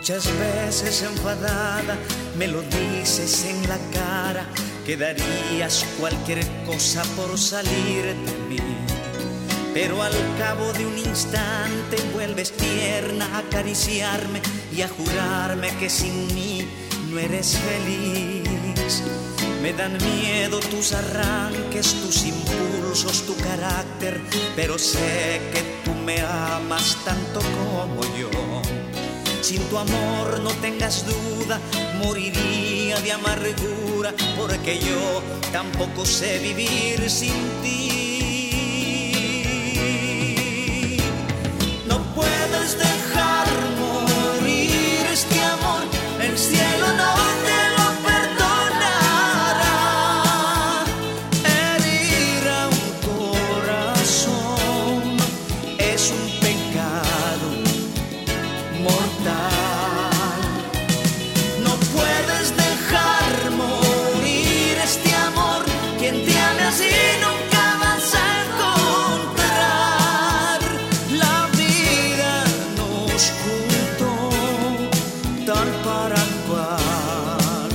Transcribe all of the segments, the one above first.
Muchas veces enfadada me lo dices en la cara, que darías cualquier cosa por salir de mí. Pero al cabo de un instante vuelves tierna a acariciarme y a jurarme que sin mí no eres feliz. Me dan miedo tus arranques, tus impulsos, tu carácter, pero sé que tú me amas tanto como yo. Sin tu amor, no tengas duda, moriría de amargura, porque yo tampoco sé vivir sin ti. No puedes dejar morir este amor, el cielo no te lo perdonará. Herir a un corazón es un pecado mortal. No puedes dejar morir este amor, quien te ame así nunca vas a encontrar. La vida nos juntó tal para cual,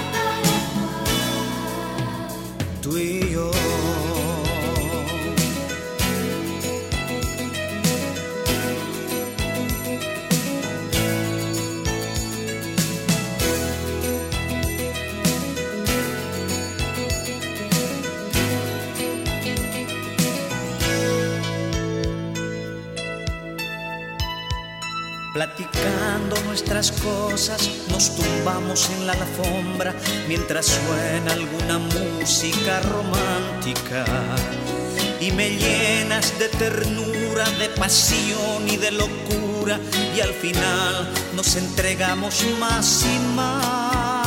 tú y yo. Platicando nuestras cosas, nos tumbamos en la alfombra mientras suena alguna música romántica. Y me llenas de ternura, de pasión y de locura, y al final nos entregamos más y más.